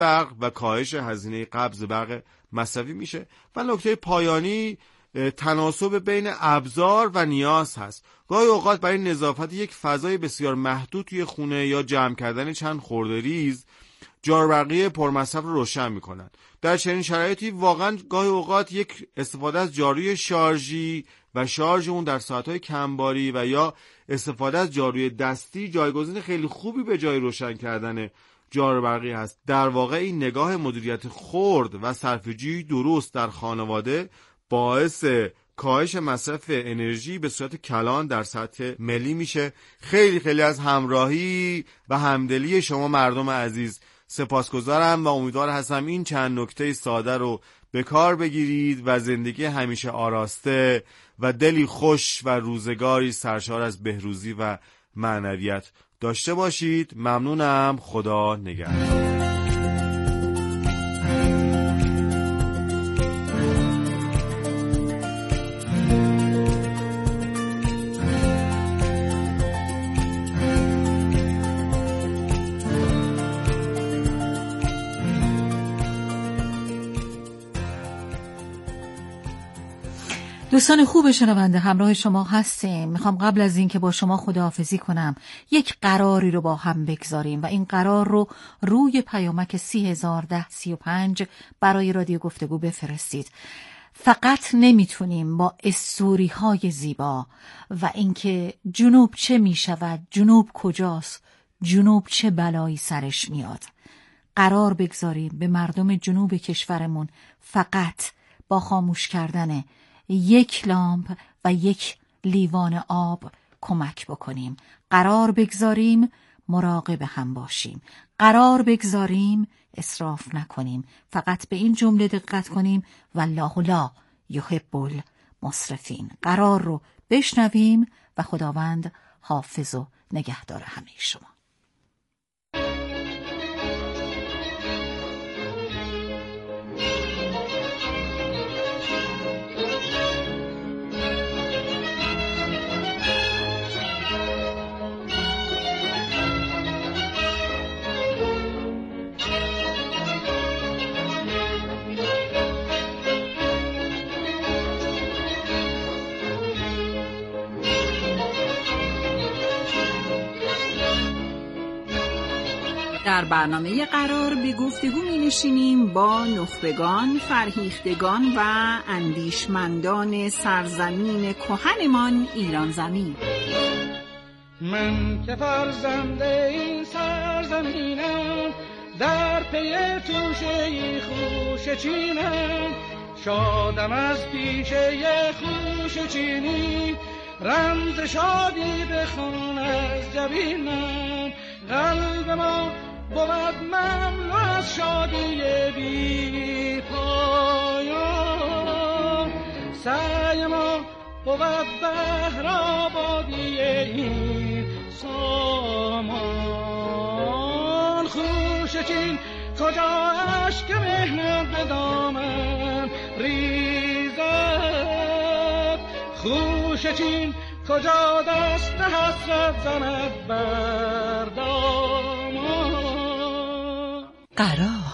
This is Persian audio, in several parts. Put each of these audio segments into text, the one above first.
برق و کاهش هزینه قبض برق مصرفی میشه. و نکته پایانی تناسب بین ابزار و نیاز هست. گاهی اوقات برای نظافت یک فضای بسیار محدود توی خونه یا جمع کردن چند خرده ریز جاروبرقی پرمصرف رو روشن میکنن. در چنین شرایطی واقعا گاهی اوقات یک استفاده از جاروی شارژی و شارژ اون در ساعت‌های کمباری و یا استفاده از جاروی دستی جایگزین خیلی خوبی به جای روشن کردن جاروبرقی هست. در واقع این نگاه مدیریت خرد و صرفه‌جویی درست در خانواده باعث کاهش مصرف انرژی به صورت کلان در سطح ملی میشه. خیلی خیلی از همراهی و همدلی شما مردم عزیز سپاسگزارم و امیدوار هستم این چند نکته ساده رو به کار بگیرید و زندگی همیشه آراسته و دلی خوش و روزگاری سرشار از بهروزی و معنویت داشته باشید. ممنونم. خدا نگهدار. دوستان خوب شنونده، همراه شما هستیم. میخوام قبل از این که با شما خداحافظی کنم یک قراری رو با هم بگذاریم و این قرار رو روی پیامک 301035 برای رادیو گفتگو بفرستید. فقط نمیتونیم با اسطوری‌های زیبا و اینکه جنوب چه میشود، جنوب کجاست، جنوب چه بلایی سرش میاد، قرار بگذاریم به مردم جنوب کشورمون فقط با خاموش کردن یک لامپ و یک لیوان آب کمک بکنیم. قرار بگذاریم مراقب هم باشیم. قرار بگذاریم اسراف نکنیم. فقط به این جمله دقت کنیم: والله لا یحب المسرفین. قرار رو بشنویم و خداوند حافظ و نگهدار همه شما. در برنامه قرار به گفتگو می نشینیم با نخبگان، فرهیختگان و اندیشمندان سرزمین کهنمان ایران زمین. من که فرزند این سرزمینم، در پی توشه خوش چینم، شادم از پیشه خوش چینی، رمز شادی بخوان از جبینم. قلب ما بود مملو از شادی بی پایان، سعی ما بود بهر آبادی این سامان. خوش چین کجا اشک مهنت به دامن ریزد، خوش چین کجا دست حسرت زند بر دامان. قرار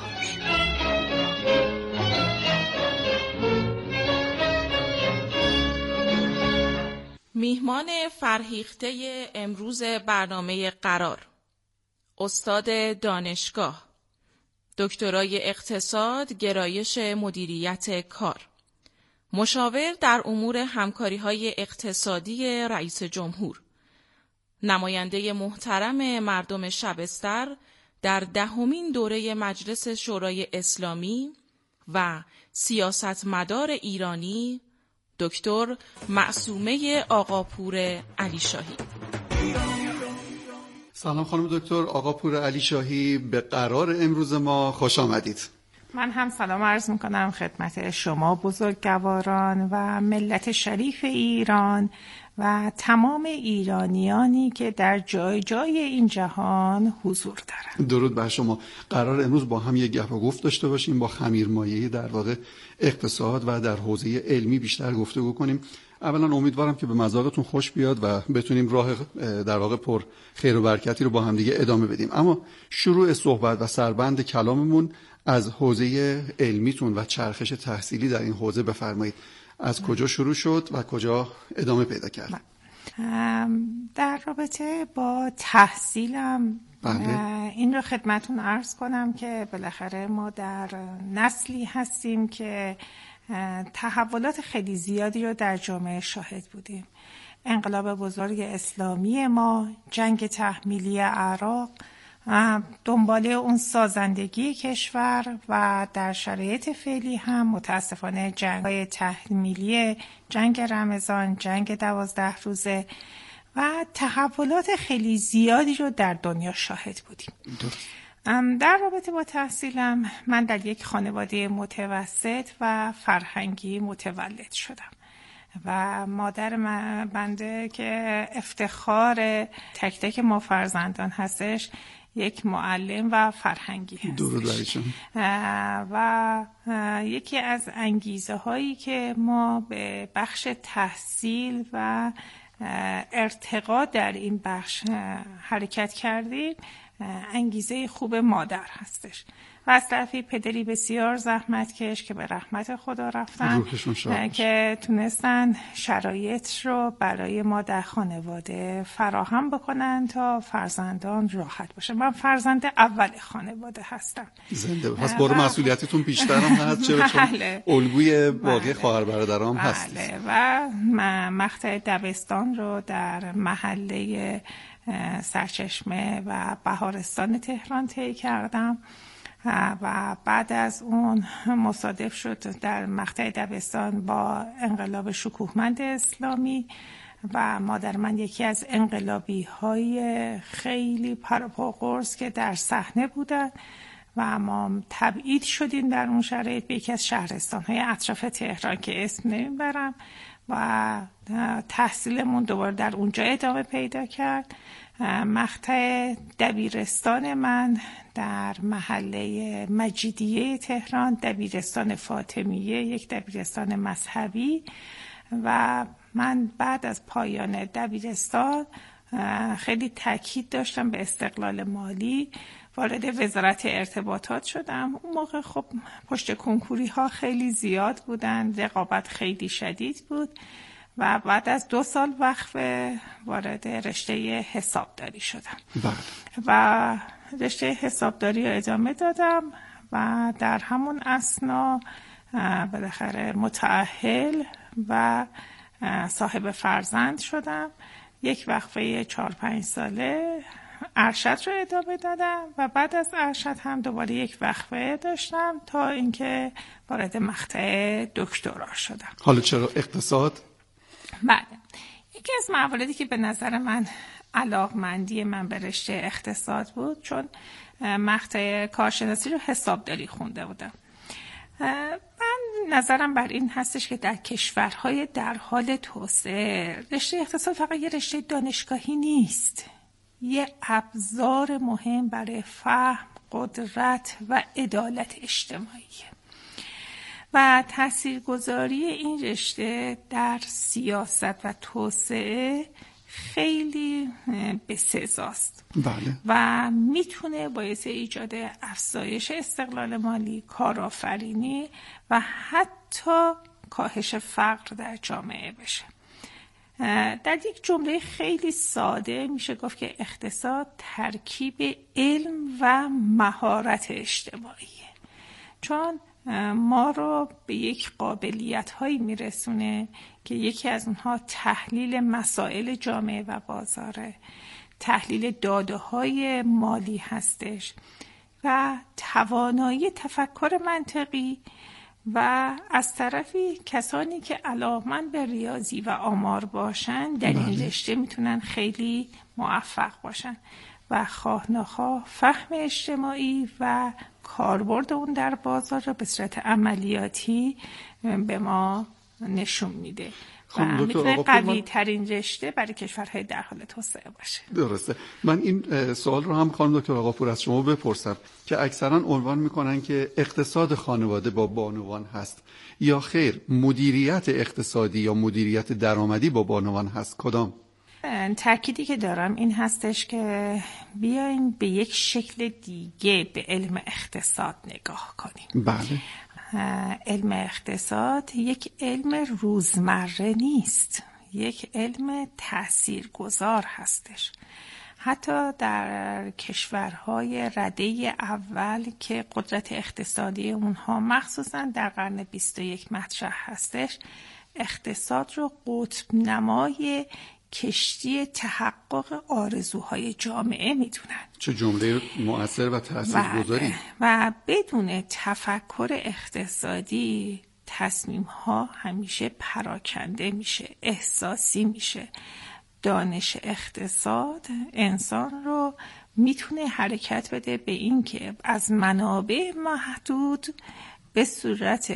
میهمان فرهیخته امروز برنامه قرار، استاد دانشگاه، دکترای اقتصاد، گرایش مدیریت کار، مشاور در امور همکاری‌های اقتصادی رئیس جمهور، نماینده محترم مردم شبستر در 10مین دوره مجلس شورای اسلامی و سیاستمدار ایرانی، دکتر معصومه آقاپور علیشاهی. سلام خانم دکتر آقاپور علیشاهی، به قرار امروز ما خوش آمدید. من هم سلام عرض میکنم خدمت شما بزرگواران و ملت شریف ایران و تمام ایرانیانی که در جای جای این جهان حضور دارند. درود بر شما. قرار امروز با هم یک گپ و گفت داشته باشیم، با خمیرمایه در واقع اقتصاد و در حوزه علمی بیشتر گفتگو کنیم. اولا امیدوارم که به مذاقتون خوش بیاد و بتونیم راه در واقع پر خیر و برکتی رو با هم دیگه ادامه بدیم. اما شروع صحبت و سربند کلاممون از حوزه علمیتون و چرخش تحصیلی در این حوزه بفرمایید. از کجا شروع شد و کجا ادامه پیدا کرد؟ در رابطه با تحصیلم این رو خدمتون عرض کنم که بالاخره ما در نسلی هستیم که تحولات خیلی زیادی رو در جامعه شاهد بودیم. انقلاب بزرگ اسلامی ما، جنگ تحمیلی عراق، دنباله اون سازندگی کشور و در شرایط فعلی هم متاسفانه جنگ‌های تحمیلی، جنگ رمضان، جنگ 12 روزه و تحولات خیلی زیادی رو در دنیا شاهد بودیم. در رابطه با تحصیلم من در یک خانواده متوسط و فرهنگی متولد شدم و مادر بنده که افتخار تک تک ما فرزندان هستش یک معلم و فرهنگی هستش و یکی از انگیزه هایی که ما به بخش تحصیل و ارتقا در این بخش حرکت کردیم انگیزه خوب مادر هستش و از طرفی پدری بسیار زحمتکش که به رحمت خدا رفتن که تونستن شرایط رو برای ما در خانواده فراهم بکنن تا فرزندان راحت باشه. من فرزند اول خانواده هستم. زنده پس بار مسئولیتتون بیشتر هم هست چرا چون الگوی باقی خواهر برادرام هست. و مقطع دبستان رو در محله سرچشمه و بهارستان تهران طی کردم و بعد از اون مصادف شد در مقطع دبستان با انقلاب شکوهمند اسلامی و مادر من یکی از انقلابی های خیلی پرپاقرص که در صحنه بودن و ما تبعید شدیم در اون شرایط به یکی از شهرستان های اطراف تهران که اسم نمیبرم و تحصیلمون دوباره در اونجا ادامه پیدا کرد. مقطع دبیرستان من در محله مجیدیه تهران، دبیرستان فاطمیه، یک دبیرستان مذهبی و من بعد از پایان دبیرستان خیلی تاکید داشتم به استقلال مالی، وارد وزارت ارتباطات شدم. اون موقع خب پشت کنکوری ها خیلی زیاد بودن، رقابت خیلی شدید بود و بعد از 2 سال وقفه وارد رشته حسابداری شدم و رشته حسابداری رو ادامه دادم و در همون اثنا بالاخره متأهل و صاحب فرزند شدم. یک وقفه 4-5 ساله ارشد رو ادامه دادم و بعد از ارشد هم دوباره یک وقفه داشتم تا اینکه وارد مقطع دکترا شدم. حالا چرا اقتصاد؟ بله، یکی از مواردی که به نظر من علاقمندی من به رشته اقتصاد بود چون مقطع کارشناسی رو حسابداری خونده بودم. من نظرم بر این هستش که در کشورهای در حال توسعه رشته اقتصاد فقط یه رشته دانشگاهی نیست، یه ابزار مهم برای فهم، قدرت و عدالت اجتماعی و تاثیرگذاری این رشته در سیاست و توسعه خیلی بسزاست. بله. و میتونه باعث ایجاد افزایش استقلال مالی، کارآفرینی و حتی کاهش فقر در جامعه بشه. در یک جمله خیلی ساده میشه گفت که اقتصاد ترکیب علم و مهارت اجتماعیه، چون ما رو به یک قابلیت هایی میرسونه که یکی از اونها تحلیل مسائل جامعه و بازاره، تحلیل داده های مالی هستش و توانایی تفکر منطقی و از طرفی کسانی که علاقه‌مند به ریاضی و آمار باشن در این رشته میتونن خیلی موفق باشن و خواه نخواه فهم اجتماعی و کاربرد اون در بازار رو به صورت عملیاتی به ما نشون میده میتونه قوی ترین رشته برای کشورهای در حال توسعه باشه. درسته. من این سوال رو هم خانم دکتر آقاپور از شما بپرسم که اکثرا عنوان میکنن که اقتصاد خانواده با بانوان هست یا خیر مدیریت اقتصادی یا مدیریت درآمدی با بانوان هست؟ کدام؟ تأکیدی که دارم این هستش که بیاین به یک شکل دیگه به علم اقتصاد نگاه کنیم. بله. علم اقتصاد یک علم روزمره نیست، یک علم تاثیرگذار هستش. حتی در کشورهای رده اول که قدرت اقتصادی اونها مخصوصا در قرن 21 مطرح هستش، اقتصاد رو قطب نمای کشتی تحقق آرزوهای جامعه میدونن. چه جمله مؤثر و تاثیرگذاری. و بدون تفکر اقتصادی تصمیم‌ها همیشه پراکنده میشه، احساسی میشه. دانش اقتصاد انسان رو میتونه حرکت بده به این که از منابع محدود به صورت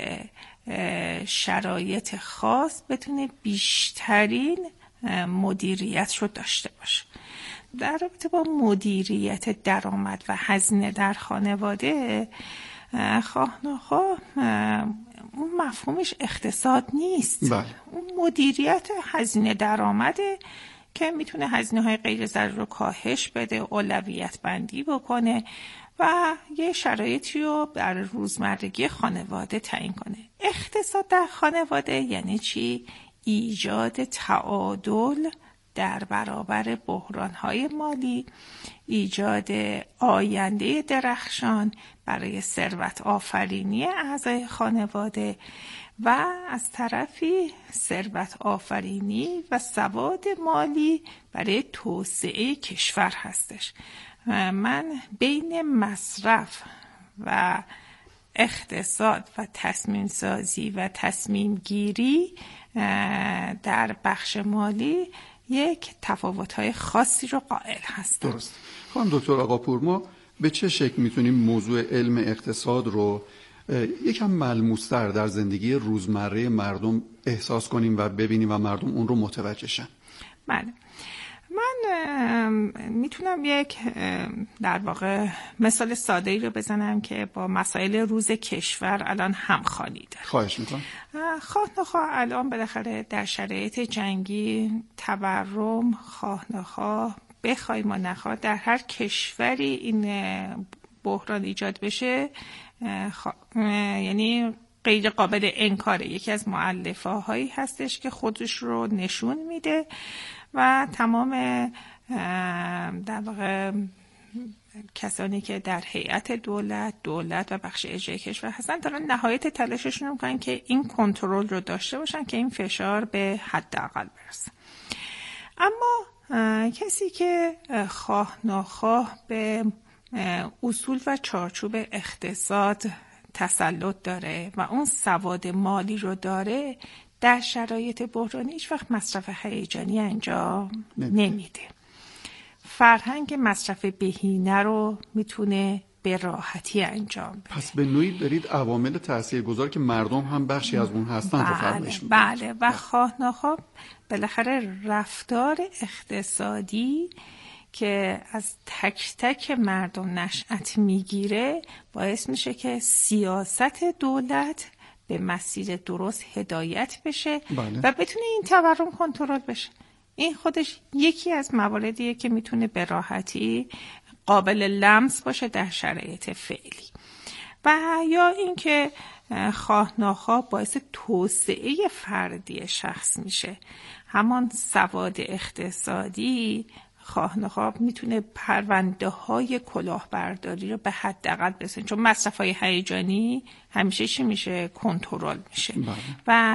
شرایط خاص بتونه بیشترین مدیریت رو داشته باشه. در رابطه با مدیریت درآمد و هزینه در خانواده، خواهناخواه اون مفهومش اقتصاد نیست. بله. اون مدیریت هزینه درآمده که میتونه هزینه‌های غیر ضروری رو کاهش بده، اولویت بندی بکنه و یه شرایطی رو در روزمرگی خانواده تعیین کنه. اقتصاد در خانواده یعنی چی؟ ایجاد تعادل در برابر بحران‌های مالی، ایجاد آینده درخشان برای ثروت آفرینی اعضای خانواده و از طرفی ثروت آفرینی و سواد مالی برای توسعه کشور هستش. من بین مصرف و اقتصاد و تصمیم سازی و تصمیم گیری در بخش مالی یک تفاوت‌های خاصی رو قائل هستم. درست. خانم دکتر آقاپور، ما به چه شکل میتونیم موضوع علم اقتصاد رو یکم ملموس‌تر در زندگی روزمره مردم احساس کنیم و ببینیم و مردم اون رو متوجه شن؟ بله. من میتونم یک در واقع مثال ساده‌ای رو بزنم که با مسائل روز کشور الان همخوانی داره. خواهش میکنم. خواهناخواه الان بالاخره در شرایط جنگی تورم، خواهناخواه بخوایم و نخواه در هر کشوری این بحران ایجاد بشه یعنی غیر قابل انکاره. یکی از مؤلفه هایی هستش که خودش رو نشون میده و تمام در واقع کسانی که در هیئت دولت و بخش اجرایی کشور هستن دارن نهایت تلاششون رو میکنن که این کنترل رو داشته باشن که این فشار به حداقل برسه. اما کسی که خواه ناخواه به اصول و چارچوب اقتصاد تسلط داره و اون سواد مالی رو داره، در شرایط بحرانی هیچ وقت مصرف هیجانی انجام نمیده. فرهنگ مصرف بهینه رو میتونه به راحتی انجام بده. پس به نوعی دارید عوامل تاثیرگذار که مردم هم بخشی از اون هستن رو فرمایش می‌کنید. بله و خواه نخواه بالاخره رفتار اقتصادی که از تک تک مردم نشأت میگیره باعث میشه که سیاست دولت به مسیر درست هدایت بشه. بله. و بتونه این تورم کنترل بشه. این خودش یکی از مواردیه که میتونه به راحتی قابل لمس باشه در شرایط فعلی. و یا اینکه خواه ناخواه باعث توسعه فردی شخص میشه. همان سواد اقتصادی خواه نخواه میتونه پرونده های کلاهبرداری رو به حداقل برسونه، چون مصرف های هیجانی همیشه چی میشه؟ کنترل میشه. و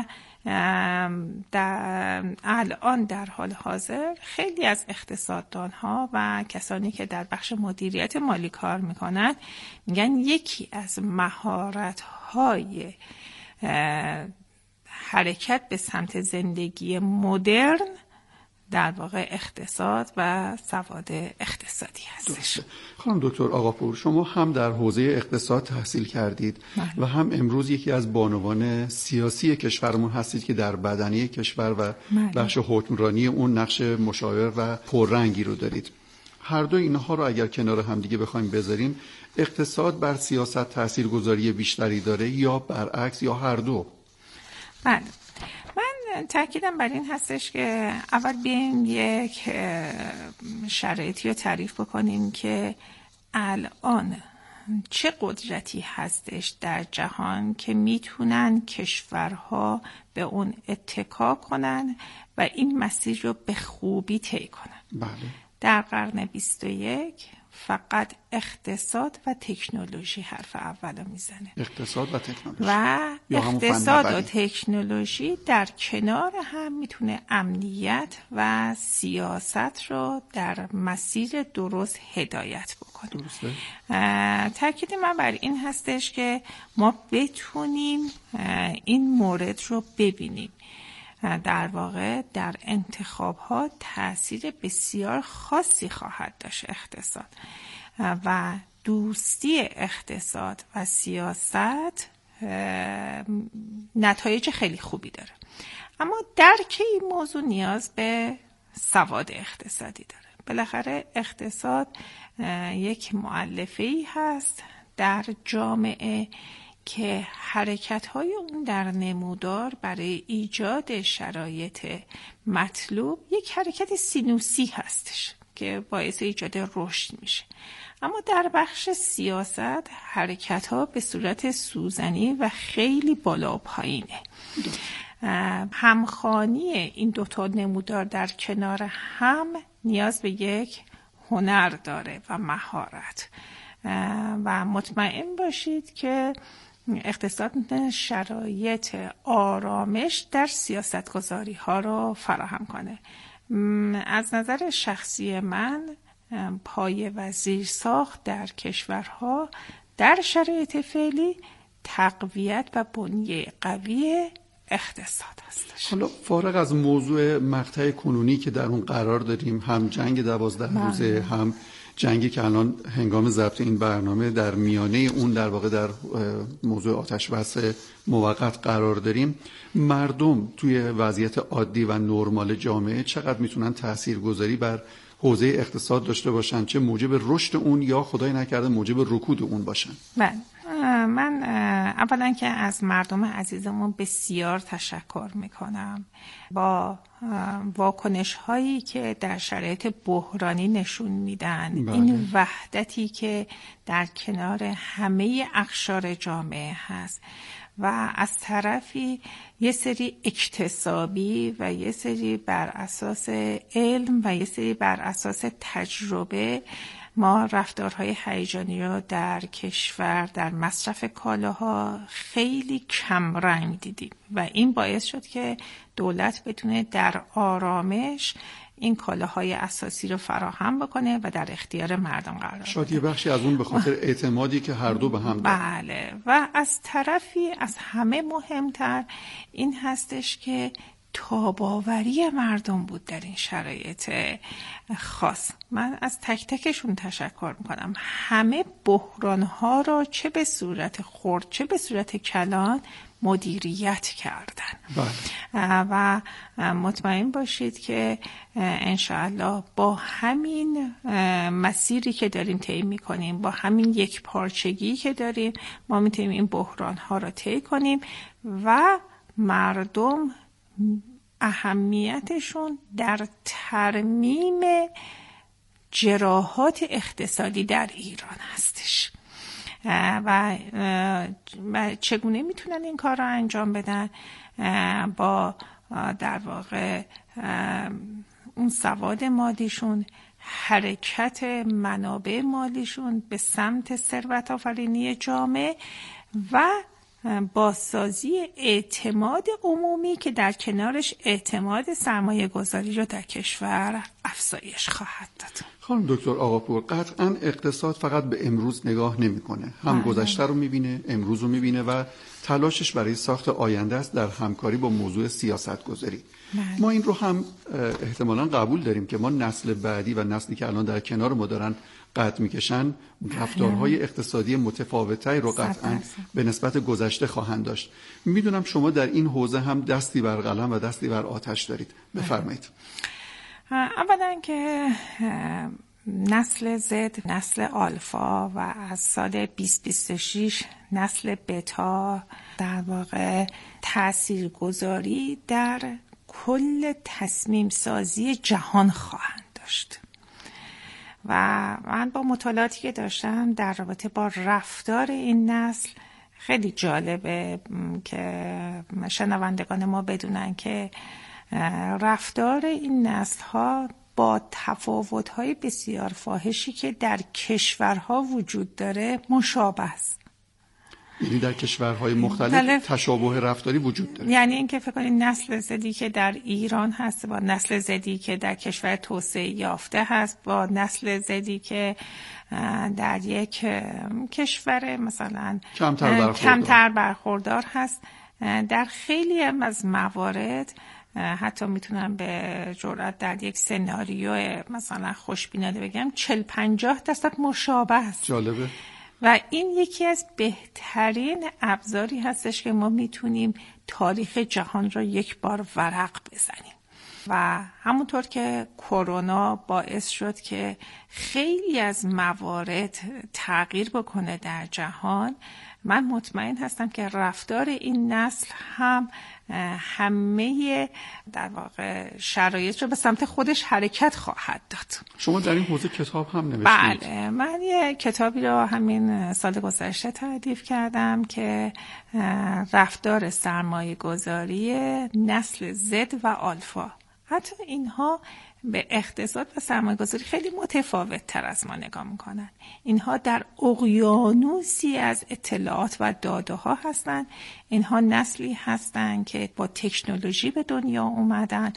الان در حال حاضر خیلی از اقتصاددان ها و کسانی که در بخش مدیریت مالی کار میکنن میگن یکی از مهارت های حرکت به سمت زندگی مدرن در واقع اقتصاد و سواد اقتصادی هستش. خانم دکتر آقاپور، شما هم در حوزه اقتصاد تحصیل کردید و هم امروز یکی از بانوان سیاسی کشورمون هستید که در بدنه کشور و بخش حکمرانی اون نقش مشاور و پررنگی رو دارید. هر دو اینها رو اگر کنار هم دیگه بخوایم بذاریم، اقتصاد بر سیاست تاثیرگذاری بیشتری داره یا برعکس یا هر دو؟ بله، من تأکیدم بر این هستش که اول بیایم یک شرایطی رو تعریف بکنیم که الان چه قدرتی هستش در جهان که میتونن کشورها به اون اتکا کنن و این مسیر رو به خوبی طی کنن. بله. در قرن 21 فقط اقتصاد و تکنولوژی حرف اولو میزنه. اقتصاد و تکنولوژی و اقتصاد و تکنولوژی در کنار هم میتونه امنیت و سیاست رو در مسیر درست هدایت بکنه. درسته. تاکید من بر این هستش که ما بتونیم این مورد رو ببینیم. در واقع در انتخاب‌ها تأثیر بسیار خاصی خواهد داشت اقتصاد و دوستی اقتصاد و سیاست نتایج خیلی خوبی داره، اما درک این موضوع نیاز به سواد اقتصادی داره. بالاخره اقتصاد یک مؤلفه‌ای هست در جامعه که حرکت‌های اون در نمودار برای ایجاد شرایط مطلوب یک حرکت سینوسی هستش که باعث ایجاد رشد میشه. اما در بخش سیاست حرکت‌ها به صورت سوزنی و خیلی بالا و پایینه. همخوانی این دوتا نمودار در کنار هم نیاز به یک هنر داره و مهارت و مطمئن باشید که اقتصاد شرایط آرامش در سیاستگذاری ها رو فراهم کنه. از نظر شخصی من پایه و زیرساخت در کشورها در شرایط فعلی تقویت و بنیه قوی اقتصاد هستش. حالا فارغ از موضوع مقطع کنونی که در اون قرار داریم، هم جنگ 12 روزه، هم جنگی که الان هنگام ضبط این برنامه در میانه اون در واقع در موضوع آتش بس موقت قرار داریم، مردم توی وضعیت عادی و نرمال جامعه چقدر میتونن تاثیرگذاری بر حوزه اقتصاد داشته باشن، چه موجب رشد اون یا خدای نکرده موجب رکود اون باشن؟ بله، من اولا که از مردم عزیزمون بسیار تشکر میکنم با واکنش هایی که در شرایط بحرانی نشون میدن. بله. این وحدتی که در کنار همه اقشار جامعه هست و از طرفی یه سری اکتسابی و یه سری بر اساس علم و یه سری بر اساس تجربه ما رفتارهای هیجانی رو در کشور در مصرف کالاها خیلی کم رنگ دیدیم و این باعث شد که دولت بتونه در آرامش این کالاهای اساسی رو فراهم بکنه و در اختیار مردم قرار بده. شاید یه بخشی از اون به خاطر اعتمادی که هر دو به هم دارن. بله، و از طرفی از همه مهمتر این هستش که تاباوری مردم بود در این شرایط خاص. من از تک تکشون تشکر میکنم. همه بحرانها را چه به صورت خرد چه به صورت کلان مدیریت کردن. و مطمئن باشید که انشاءالله با همین مسیری که داریم طی میکنیم، با همین یک پارچگی که داریم، ما میتونیم این بحرانها را طی کنیم و مردم اهمیتشون در ترمیم جراحات اقتصادی در ایران هستش و چگونه میتونن این کار را انجام بدن؟ با در واقع اون سواد مالیشون، حرکت منابع مالیشون به سمت ثروت آفرینی جامعه و بازسازی اعتماد عمومی که در کنارش اعتماد سرمایه گذاری رو در کشور افزایش خواهد داد. خانم دکتر آقاپور، قطعا اقتصاد فقط به امروز نگاه نمی‌کنه، هم گذشته رو می‌بینه، امروز رو می‌بینه و تلاشش برای ساخت آینده است در همکاری با موضوع سیاست گذاری. ما این رو هم احتمالاً قبول داریم که ما نسل بعدی و نسلی که الان در کنار ما دارن قد میکشن رفتارهای اقتصادی متفاوت‌تری رو قطعاً به نسبت گذشته خواهند داشت. میدونم شما در این حوزه هم دستی بر قلم و دستی بر آتش دارید. بفرمایید. اولا که نسل زد، نسل آلفا و از سال 2026 نسل بتا در واقع تاثیرگذاری در کل تصمیم سازی جهان خواهند داشت. و من با مطالعاتی که داشتم در رابطه با رفتار این نسل خیلی جالبه که شنوندگان ما بدونن که رفتار این نسل ها با تفاوت‌های بسیار فاحشی که در کشورها وجود داره مشابه است. یعنی در کشورهای مختلف تشابه رفتاری وجود داره. یعنی اینکه فکر کنید نسل زدی که در ایران هست با نسل زدی که در کشور توسعه یافته هست با نسل زدی که در یک کشور مثلا کمتر برخوردار هست، در خیلی از موارد حتی میتونم به جرئت در یک سناریو مثلا خوشبینانه بگم 40-50% مشابه است. جالبه. و این یکی از بهترین ابزاری هستش که ما میتونیم تاریخ جهان را یک بار ورق بزنیم. و همونطور که کرونا باعث شد که خیلی از موارد تغییر بکنه در جهان، من مطمئن هستم که رفتار این نسل هم همه در واقع شرایط رو به سمت خودش حرکت خواهد داد. شما در این حوزه کتاب هم نوشتید؟ بله، من یه کتابی رو همین سال گذشته تألیف کردم که رفتار سرمایه گذاری نسل زد و آلفا. حتی اینها به اقتصاد و سرمایه‌گذاری خیلی متفاوت تر از ما نگاه میکنن. اینها در اقیانوسی از اطلاعات و داده ها هستن. اینها نسلی هستن که با تکنولوژی به دنیا اومدن.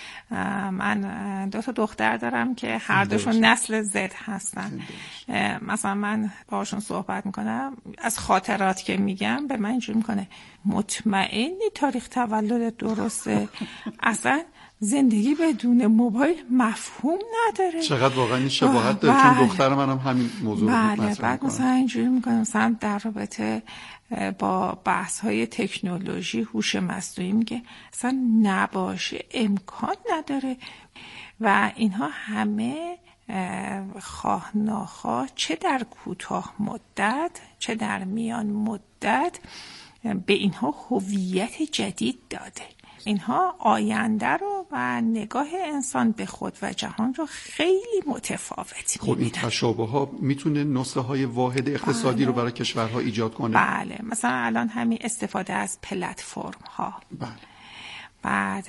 من 2 دختر دارم که هر دوشون نسل زد هستن. مثلا من باهاشون صحبت میکنم، از خاطرات که میگم به من اینجوری میکنه مطمئنی تاریخ تولد درسته؟ اصلا زندگی بدون موبایل مفهوم نداره. چقدر واقعا این شباهت داره، چون دختر منم همین موضوع رو مطرح میکنه. بعد مثلا اینجوری میکنم مثلا در رابطه با بحث های تکنولوژی هوش مصنوعی میگه اصلا نباشه امکان نداره. و اینها همه خواه ناخواه چه در کوتاه مدت چه در میان مدت به اینها هویت جدید داده. اینها آینده رو و نگاه انسان به خود و جهان رو خیلی متفاوت می‌بینن. خب این تشابه ها میتونه نسخه های واحد اقتصادی رو برای کشورها ایجاد کنه؟ بله، مثلا الان همین استفاده از پلتفرم ها. بله. بعد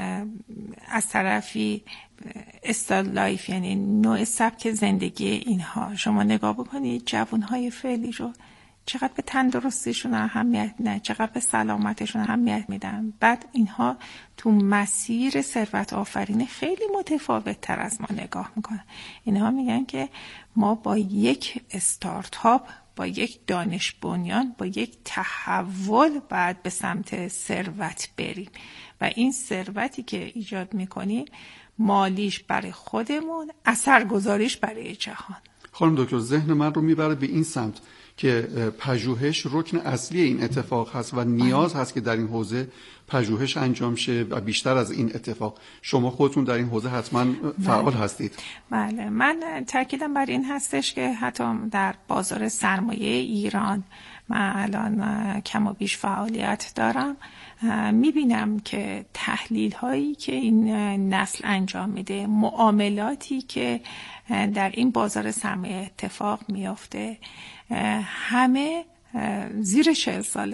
از طرفی استایل لایف، یعنی نوع سبک زندگی اینها. شما نگاه بکنید جوانهای فعلی رو چقدر به تندرستیشون اهمیت نه، چقدر به سلامتشون اهمیت میدن. بعد اینها تو مسیر ثروت آفرینی خیلی متفاوت تر از ما نگاه میکنن. اینها میگن که ما با یک استارتاپ، با یک دانش بنیان، با یک تحول باید به سمت ثروت بریم و این ثروتی که ایجاد میکنیم مالیش برای خودمون، اثرگذاریش برای جهان. خانم دکتر، ذهن من رو میبره به این سمت که پژوهش رکن اصلی این اتفاق هست و نیاز هست که در این حوزه پژوهش انجام شه و بیشتر از این اتفاق. شما خودتون در این حوزه حتما فعال هستید. بله، من تاکیدم بر این هستش که حتی در بازار سرمایه ایران من الان کم و بیش فعالیت دارم. میبینم که تحلیل هایی که این نسل انجام میده، معاملاتی که در این بازار سرمایه اتفاق میافته، همه زیر 40 ساله.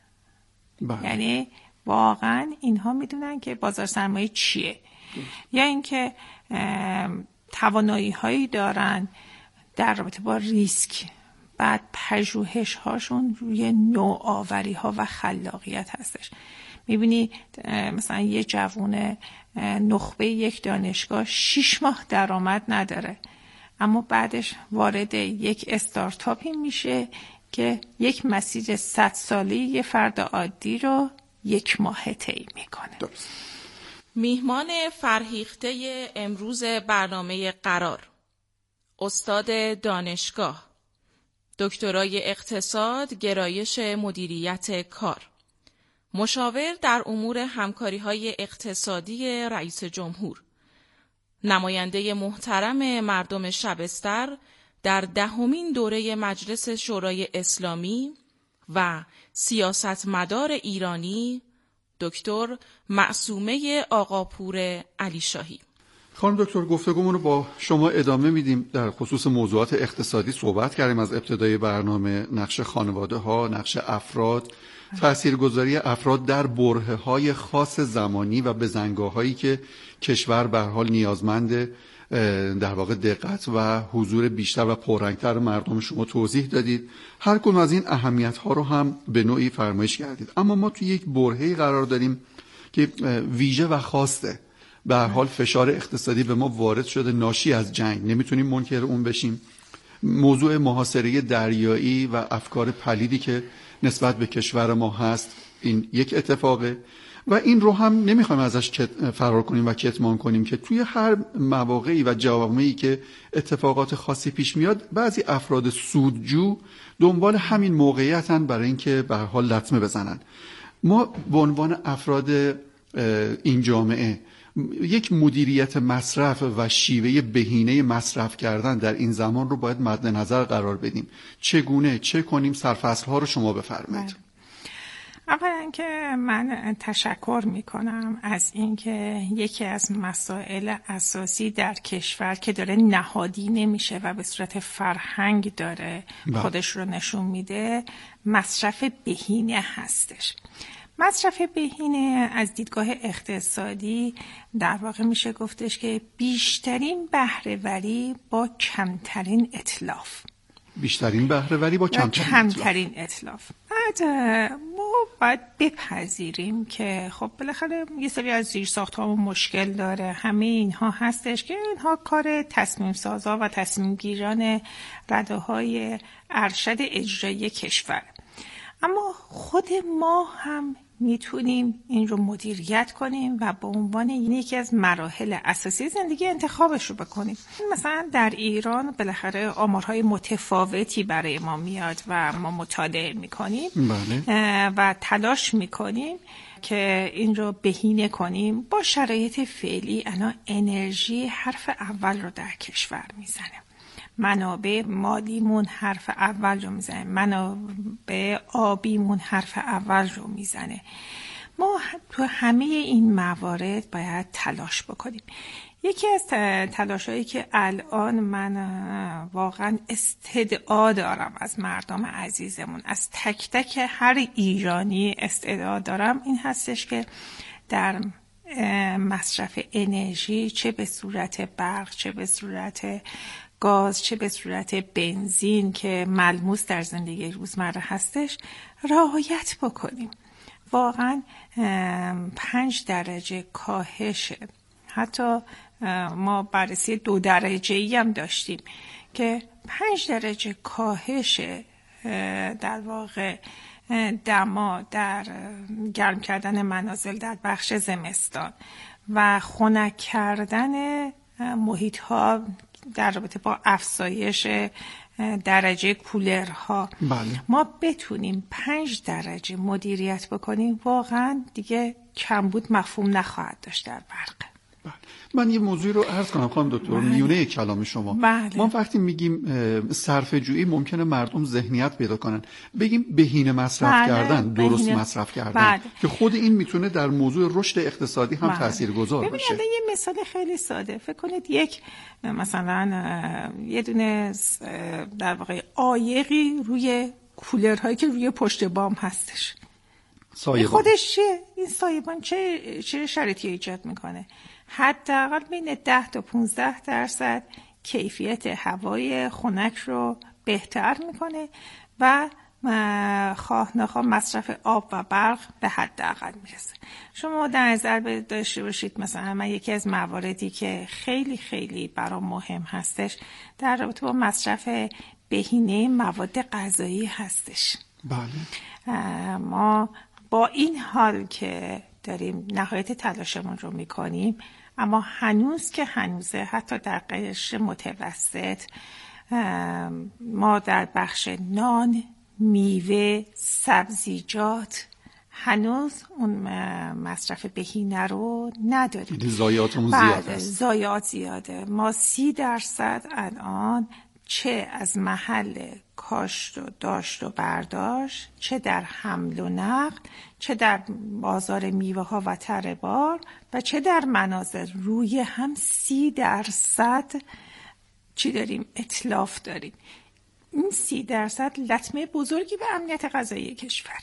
یعنی واقعا اینها میدونن که بازار سرمایه چیه، یا اینکه توانایی هایی دارن در رابطه با ریسک بعد پژوهش هاشون روی نوآوری ها و خلاقیت هستش. میبینی مثلا یه جوون نخبه یک دانشگاه 6 ماه درآمد نداره، اما بعدش وارد یک استارتاپی میشه که یک مسیر 100 ساله یه فرد عادی رو 1 ماه طی میکنه. میهمان فرهیخته امروز برنامه قرار، استاد دانشگاه، دکترای اقتصاد، گرایش مدیریت کار، مشاور در امور همکاری‌های اقتصادی رئیس جمهور، نماینده محترم مردم شبستر در 10مین دوره مجلس شورای اسلامی و سیاستمدار ایرانی، دکتر معصومه آقاپور علیشاهی. خانم دکتر، گفتگومون رو با شما ادامه میدیم. در خصوص موضوعات اقتصادی صحبت کردیم از ابتدای برنامه، نقش خانواده ها، نقش افراد، تاثیرگذاری افراد در برهه‌های خاص زمانی و بزنگاه‌هایی که کشور به هر حال نیازمند در واقع دقت و حضور بیشتر و پررنگتر مردم شما توضیح دادید. هر کدوم از این اهمیت‌ها رو هم به نوعی فرمایش کردید. اما ما توی یک برهه‌ای قرار داریم که ویژه و خاصه. به هر حال فشار اقتصادی به ما وارد شده ناشی از جنگ، نمیتونیم منکر اون بشیم. موضوع محاصره دریایی و افکار پلیدی که نسبت به کشور ما هست، این یک اتفاقه و این رو هم نمیخوایم ازش فرار کنیم و کتمان کنیم که توی هر مواقعی و جوامعی که اتفاقات خاصی پیش میاد، بعضی افراد سودجو دنبال همین موقعیتن برای اینکه به هر حال لطمه بزنن. ما به عنوان افراد این جامعه یک مدیریت مصرف و شیوه بهینه مصرف کردن در این زمان رو باید مد نظر قرار بدیم. چگونه چه کنیم؟ سرفصل‌ها رو شما بفرمایید. اولا که من تشکر میکنم از اینکه یکی از مسائل اساسی در کشور که داره نهادی نمیشه و به صورت فرهنگ داره خودش رو نشون میده، مصرف بهینه هستش. مصرف بهینه از دیدگاه اقتصادی در واقع میشه گفتش که بیشترین بهره‌وری با کمترین اتلاف. بیشترین بهره‌وری با کمترین اتلاف. بعد ما باید بپذیریم که خب بالاخره یه سری از زیرساخت‌ها مشکل داره. همه اینها هستش که اینها کار تصمیم سازا و تصمیم گیران رده‌های ارشد اجرایی کشور. اما خود ما هم میتونیم این رو مدیریت کنیم و به عنوان یکی از مراحل اساسی زندگی انتخابش رو بکنیم. مثلا در ایران بالاخره آمارهای متفاوتی برای ما میاد و ما مطالعه میکنیم و تلاش میکنیم که این رو بهینه کنیم. با شرایط فعلی الان انرژی حرف اول رو در کشور میزنه، منابع مالیمون حرف اول رو میزنه، منابع آبیمون حرف اول رو میزنه. ما تو همه این موارد باید تلاش بکنیم. یکی از تلاشایی که الان من واقعا استدعا دارم از مردم عزیزمون، از تک تک هر ایرانی استدعا دارم، این هستش که در مصرف انرژی، چه به صورت برق، چه به صورت گاز، چه به صورت بنزین که ملموس در زندگی روزمره هستش، رعایت بکنیم. واقعا 5 درجه کاهش، حتی ما بررسی 2 درجه‌ای هم داشتیم که 5 درجه کاهش در واقع دما در گرم کردن منازل در بخش زمستان و خنک کردن محیط ها در رابطه با افزایش درجه کولرها، ما بتونیم 5 درجه مدیریت بکنیم، واقعا دیگه کمبود مفهوم نخواهد داشت در برق. من یه موضوع رو عرض کنم خانم دکتر، میونه کلام شما. ما وقتی میگیم صرفه جویی ممکنه مردم ذهنیت پیدا کنن، بگیم بهینه مصرف کردن، درست مصرف کردن، که خود این میتونه در موضوع رشد اقتصادی هم تاثیرگذار باشه. ببینید یه مثال خیلی ساده، فکر کنید یک مثلا یه دونه در واقع عایقی روی کولرهایی که روی پشت بام هستش، سایبان خودش چیه؟ این سایبان چه شرایطی ایجاد میکنه؟ حداقل بین 10 تا 15% کیفیت هوای خنک رو بهتر میکنه و خواه نخواه مصرف آب و برق به حداقل میرسه. شما در نظر داشته باشید مثلا من یکی از مواردی که خیلی خیلی برام مهم هستش در رابطه با مصرف بهینه مواد غذایی هستش. بله. ما با این حال که داریم نهایت تلاشمون رو میکنیم، اما هنوزه حتی در قشر متوسط ما در بخش نان، میوه، سبزیجات هنوز اون مصرف بهینه رو نداریم. ضایعاتمون زیاده. ضایعات زیاده. ما 30% الان چه از محل کاشت و داشت و برداشت، چه در حمل و نقل، چه در بازار میوه ها و تره بار و چه در منازل روی هم 30% چی داریم؟ اتلاف داریم. این 30% لطمه بزرگی به امنیت غذایی کشور.